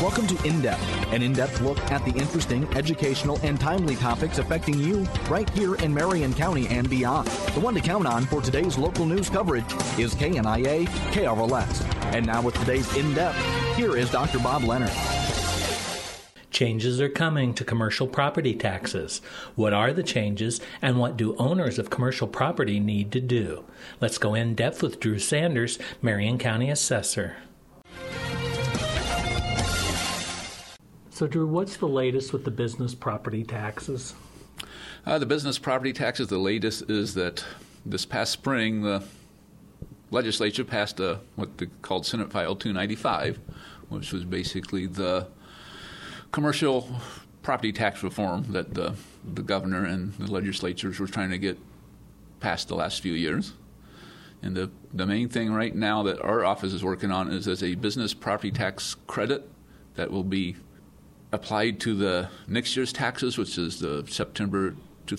Welcome to In Depth, an in-depth look at the interesting, educational, and timely topics affecting you right here in Marion County and beyond. The one to count on for today's local news coverage is KNIA KRLS. And now with today's In Depth, here is Dr. Bob Leonard. Changes are coming to commercial property taxes. What are the changes, and what do owners of commercial property need to do? Let's go in depth with Drew Sanders, Marion County Assessor. So, Drew, what's the latest with the business property taxes? The business property taxes, the latest is that this past spring, the legislature passed what they called Senate File 295, which was basically the commercial property tax reform that the governor and the legislatures were trying to get passed the last few years. And the main thing right now that our office is working on is as a business property tax credit that will be applied to the next year's taxes, which is the September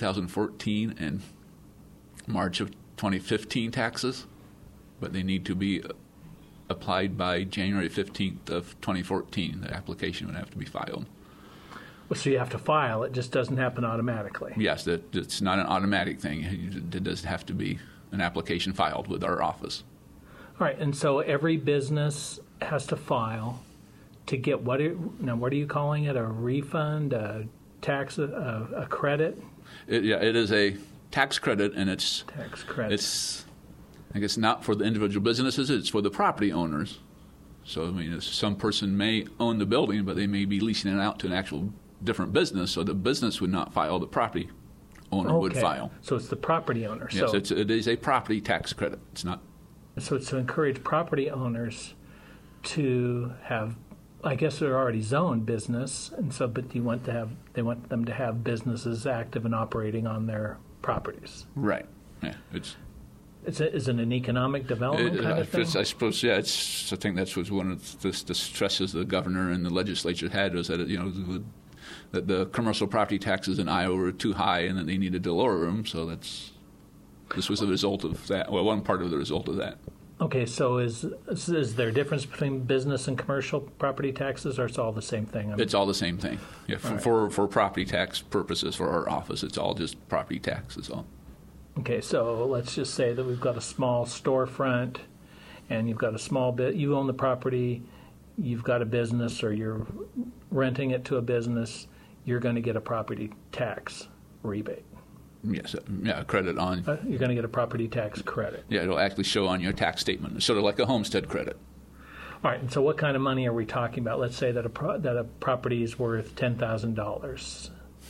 2014 and March of 2015 taxes, but they need to be applied by January 15th of 2014. The application would have to be filed. Well, so you have to file. It just doesn't happen automatically. Yes, it's not an automatic thing. It does have to be an application filed with our office. All right, and so every business has to file to get what are you calling it? A refund, a tax, a credit? It is a tax credit, and it's tax credit. It's, I guess, not for the individual businesses. It's for the property owners. So, I mean, some person may own the building, but they may be leasing it out to an actual different business. So the business would not file; the property owner would file. So it's the property owner. Yes, so it is a property tax credit. It's not. So it's to encourage property owners to have. I guess they're already zoned business, and so but they want them to have businesses active and operating on their properties. Right. Yeah. Is it an economic development kind of thing? I suppose. Yeah. I think that was one of the stresses the governor and the legislature had, was that that the commercial property taxes in Iowa were too high, and that they needed to lower them. So this was the result of that. Well, one part of the result of that. Okay, so is there a difference between business and commercial property taxes, or it's all the same thing? It's all the same thing. Yeah, for property tax purposes for our office, it's all just property taxes. All. Okay, so let's just say that we've got a small storefront, and you've got a small bit. You own the property, you've got a business, or you're renting it to a business. You're going to get a property tax rebate. Yes, credit on. You're going to get a property tax credit. Yeah, it'll actually show on your tax statement. It's sort of like a homestead credit. All right, and so what kind of money are we talking about? Let's say that a property is worth $10,000.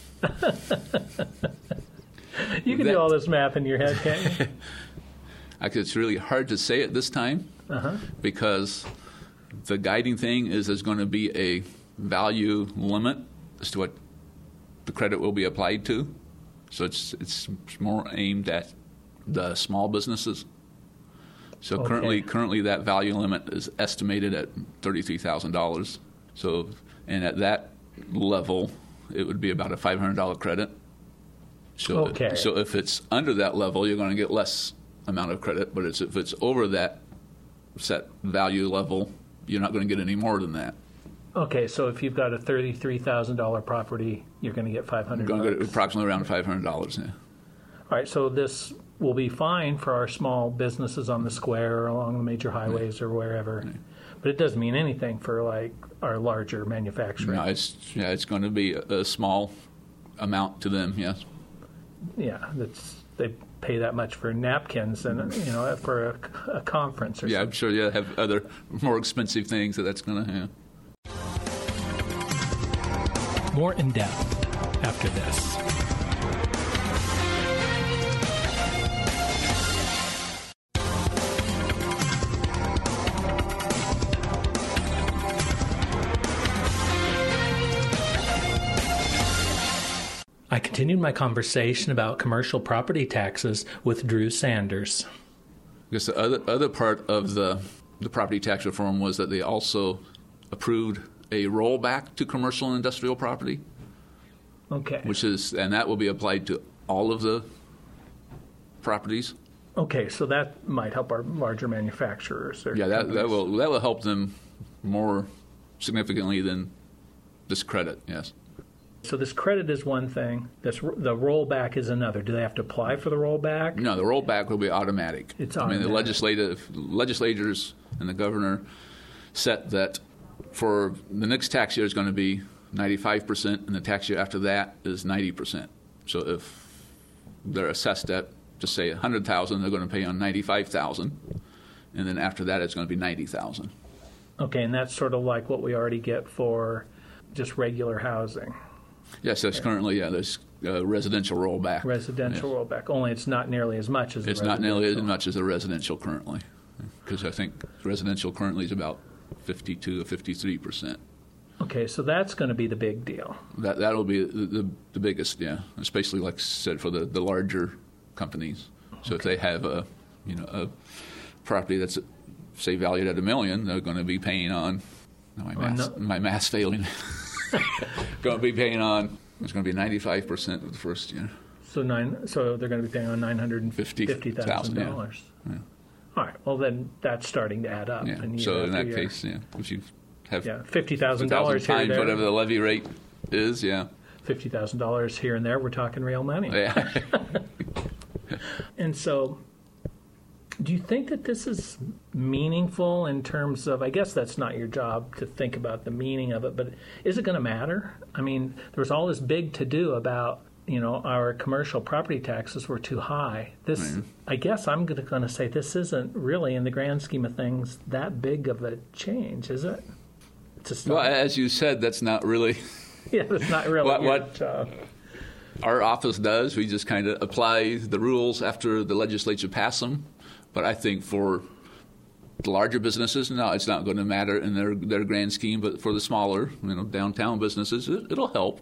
You can do all this math in your head, can't you? It's really hard to say at this time because the guiding thing is there's going to be a value limit as to what the credit will be applied to. So it's more aimed at the small businesses. So currently that value limit is estimated at $33,000. So, and at that level, it would be about a $500 credit. So so if it's under that level, you're going to get less amount of credit. But if it's over that set value level, you're not going to get any more than that. Okay, so if you've got a $33,000 property, you're going to get $500. You're going to get approximately around $500, yeah. All right, so this will be fine for our small businesses on the square or along the major highways or wherever, but it doesn't mean anything for like our larger manufacturing. No, it's going to be a small amount to them, yes. Yeah, they pay that much for napkins and for a conference or something. I'm sure you have other more expensive things that's going to have. More in depth after this. I continued my conversation about commercial property taxes with Drew Sanders. Because the other part of the property tax reform was that they also approved a rollback to commercial and industrial property. Okay. And that will be applied to all of the properties. Okay, so that might help our larger manufacturers. Yeah, that will help them more significantly than this credit, yes. So this credit is one thing. The rollback is another. Do they have to apply for the rollback? No, the rollback will be automatic. It's I mean, the automatic. legislators and the governor set that for the next tax year is going to be 95%, and the tax year after that is 90%. So if they're assessed at, just say, $100,000, they're going to pay on $95,000, and then after that it's going to be $90,000. Okay, and that's sort of like what we already get for just regular housing. Yes, that's currently, there's residential rollback. Residential rollback, only it's not nearly as much as It's not nearly as much as the residential currently, because I think residential currently is about 52 or 53%. Okay, so that's going to be the big deal. That'll be the biggest, especially like I said for the larger companies. So if they have a property that's say valued at $1 million, they're going to be paying on my math's failing. Going to be paying on it's going to be 95% of the first year. So they're going to be paying on $950,000. Yeah. All right. Well, then that's starting to add up. Yeah. So in that case, if you have $50,000 times here, whatever the levy rate is, $50,000 here and there, we're talking real money. Yeah. And so, do you think that this is meaningful in terms of, I guess that's not your job to think about the meaning of it, but is it going to matter? I mean, there was all this big to-do about, our commercial property taxes were too high. I guess I'm going to say this isn't really, in the grand scheme of things, that big of a change, is it? Well, as you said, that's not really... Yeah, that's not really what job. Our office does. We just kind of apply the rules after the legislature passes them. But I think for the larger businesses, no, it's not going to matter in their grand scheme. But for the smaller, downtown businesses, it'll help.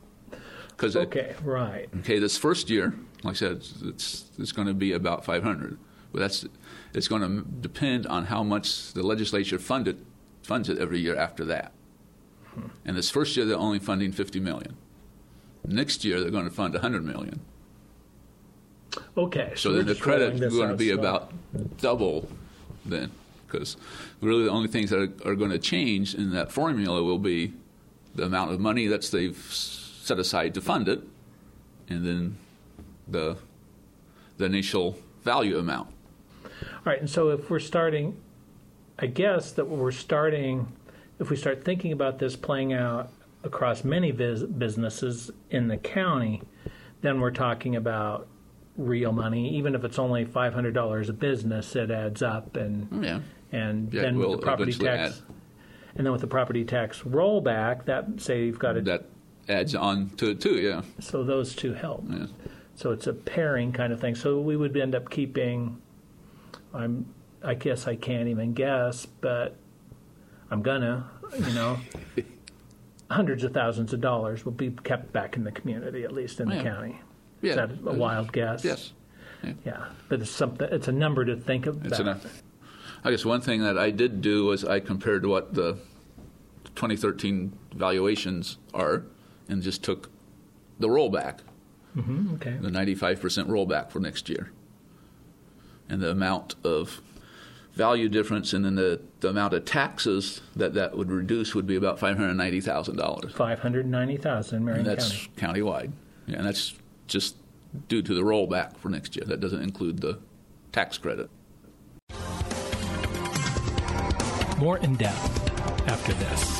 Right. Okay, this first year, like I said, it's going to be about $500. But it's going to depend on how much the legislature funds it every year after that. And this first year, they're only funding $50 million. Next year, they're going to fund $100 million. Okay. So then the credit is going to be about double then, because really the only things that are going to change in that formula will be the amount of money that they've set aside to fund it, and then the initial value amount. All right. And so if we're starting, I guess that if we start thinking about this playing out across many businesses in the county, then we're talking about real money. Even if it's only $500 a business, it adds up, and then with the property tax, and then with the property tax rollback, that adds on to it too. Yeah. So those two help. Yeah. So it's a pairing kind of thing. So we would end up keeping. I guess I can't even guess, but I'm gonna, hundreds of thousands of dollars will be kept back in the community, at least in the county. Yeah. Is that a wild guess? Yes. Yeah. But it's a number to think about. I guess one thing that I did do was I compared what the 2013 valuations are and just took the rollback, the 95% rollback for next year. And the amount of value difference and then the amount of taxes that would reduce would be about $590,000. $590,000 in Marion County. And that's countywide. Yeah, and that's just due to the rollback for next year. That doesn't include the tax credit. More in depth after this.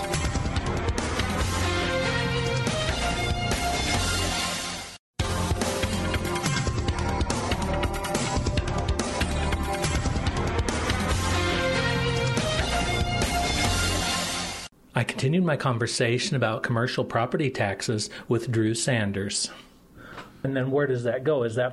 I continued my conversation about commercial property taxes with Drew Sanders. And then where does that go? Is that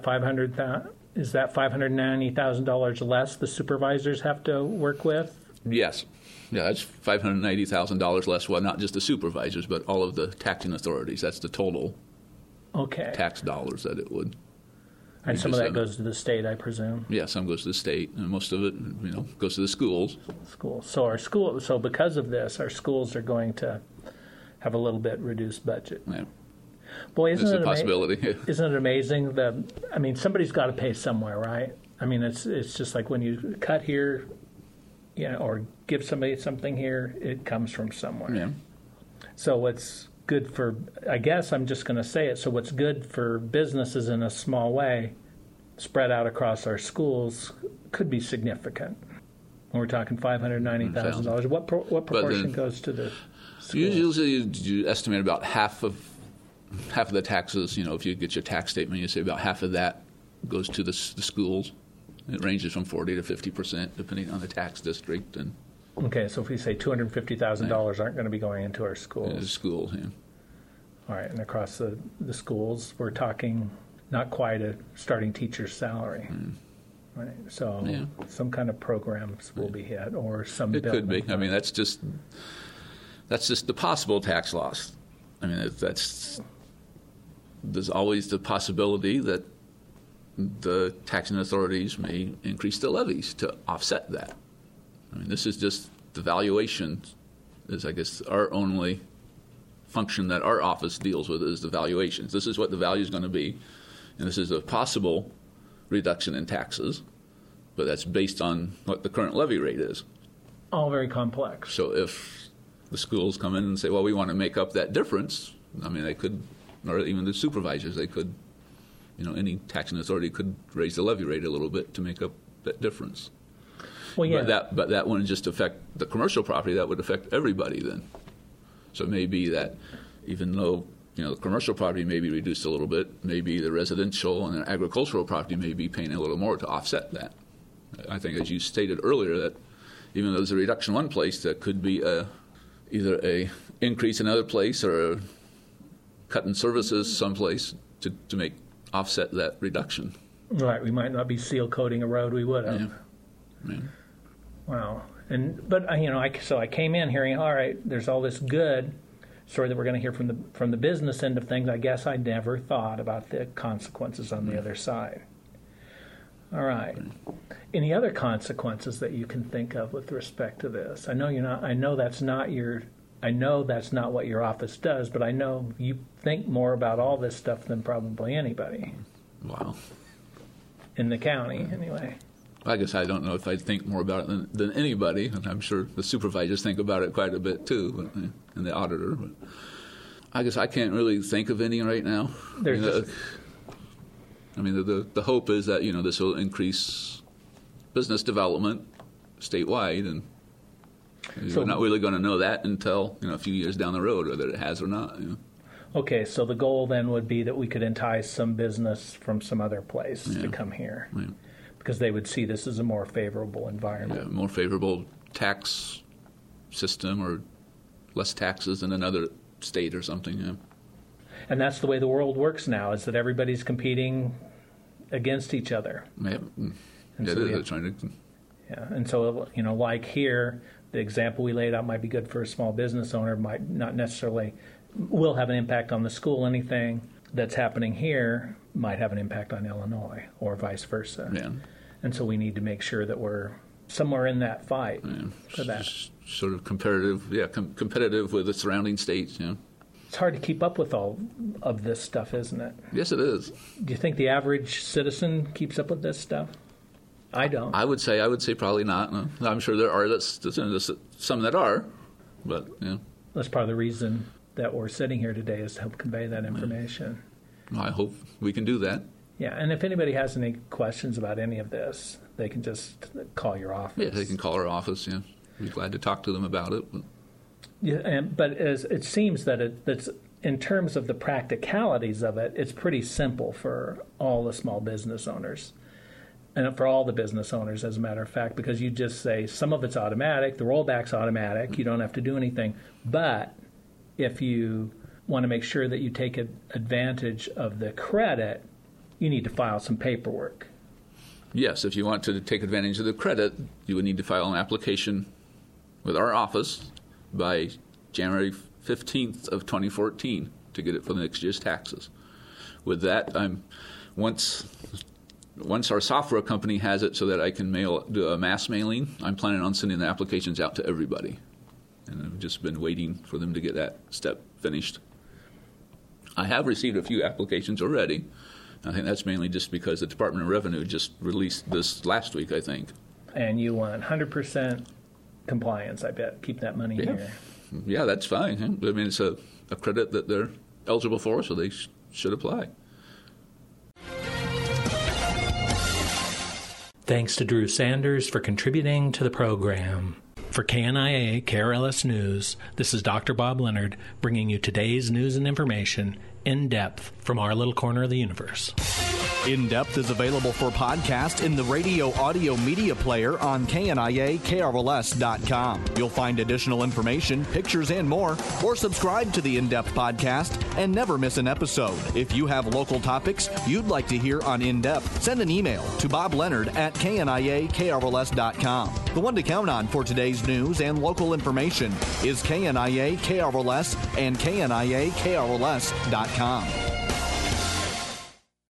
$590,000 less the supervisors have to work with? Yes. Yeah, that's $590,000 less. Well, not just the supervisors, but all of the taxing authorities. That's the total tax dollars that it would. And some of that goes to the state, I presume? Yeah, some goes to the state, and most of it, goes to the schools. So because of this, our schools are going to have a little bit reduced budget. Yeah. Boy, isn't it a possibility? Isn't it amazing? Somebody's got to pay somewhere, right? I mean, it's just like when you cut here, or give somebody something here, it comes from somewhere. Yeah. So what's good for, I guess I'm just going to say it, so what's good for businesses in a small way, spread out across our schools, could be significant. When we're talking $590,000, what proportion goes to the schools? Usually you estimate about half of the taxes. If you get your tax statement, you say about half of that goes to the schools. It ranges from 40 to 50%, depending on the tax district. And okay, so if we say $250,000 aren't going to be going into our schools. Schools, yeah. All right, and across the schools, we're talking not quite a starting teacher's salary. Right, so some kind of programs will be hit, or some. It could be. I mean, that's just the possible tax loss. I mean, there's always the possibility that the taxing authorities may increase the levies to offset that. I mean, this is just the valuation is, I guess, our only function that our office deals with is the valuations. This is what the value is going to be, and this is a possible reduction in taxes, but that's based on what the current levy rate is. All very complex. So if the schools come in and say, well, we want to make up that difference, I mean, they could, or even the supervisors, they could, any taxing authority could raise the levy rate a little bit to make up that difference. Well, yeah. But that wouldn't just affect the commercial property, that would affect everybody then. So it may be that even though the commercial property may be reduced a little bit, maybe the residential and the agricultural property may be paying a little more to offset that. I think, as you stated earlier, that even though there's a reduction in one place, there could be either a increase in another place or a cut in services someplace to make offset that reduction. Right, we might not be seal coating a road we would have. Yeah. Wow. But I came in hearing, all right, there's all this good story that we're going to hear from the business end of things. I guess I never thought about the consequences on the other side. All right. Any other consequences that you can think of with respect to this? I know that's not what your office does, but I know you think more about all this stuff than probably anybody. Wow. In the county, anyway. I guess I don't know if I think more about it than anybody, and I'm sure the supervisors think about it quite a bit too, and the auditor. But I guess I can't really think of any right now. The hope is that this will increase business development statewide, and we're not really going to know that until a few years down the road, whether it has or not. Okay, so the goal then would be that we could entice some business from some other place to come here. Yeah. Because they would see this as a more favorable environment. Yeah, more favorable tax system or less taxes in another state or something. Yeah. And that's the way the world works now, is that everybody's competing against each other. Yeah, they're trying to. Yeah, and so, like here, the example we laid out might be good for a small business owner, might not necessarily will have an impact on the school. Anything that's happening here might have an impact on Illinois or vice versa. Yeah. And so we need to make sure that we're somewhere in that fight for that. Sort of competitive with the surrounding states. Yeah. It's hard to keep up with all of this stuff, isn't it? Yes, it is. Do you think the average citizen keeps up with this stuff? I don't. I would say probably not. No. I'm sure there are some that are, but That's part of the reason that we're sitting here today, is to help convey that information. Well, I hope we can do that. Yeah, and if anybody has any questions about any of this, they can just call your office. Yeah, they can call our office. Yeah, we'd be glad to talk to them about it. But it seems that that's in terms of the practicalities of it, it's pretty simple for all the small business owners, and for all the business owners, as a matter of fact, because you just say some of it's automatic, the rollback's automatic, you don't have to do anything. But if you want to make sure that you take advantage of the credit, you need to file some paperwork. Yes, if you want to take advantage of the credit, you would need to file an application with our office by January 15th of 2014 to get it for the next year's taxes. With that, once our software company has it so that I can do a mass mailing, I'm planning on sending the applications out to everybody. And I've just been waiting for them to get that step finished. I have received a few applications already. I think that's mainly just because the Department of Revenue just released this last week, I think. And you want 100% compliance, I bet. Keep that money here. Yeah, that's fine. I mean, it's a credit that they're eligible for, so they should apply. Thanks to Drew Sanders for contributing to the program. For KNIA KRLS News, this is Dr. Bob Leonard bringing you today's news and information in depth from our little corner of the universe. In Depth is available for podcast in the radio audio media player on KNIA-KRLS.com. You'll find additional information, pictures, and more, or subscribe to the In Depth podcast and never miss an episode. If you have local topics you'd like to hear on In Depth, send an email to BobLeonard@KNIA-KRLS.com. The one to count on for today's news and local information is KNIA-KRLS and KNIA-KRLS.com.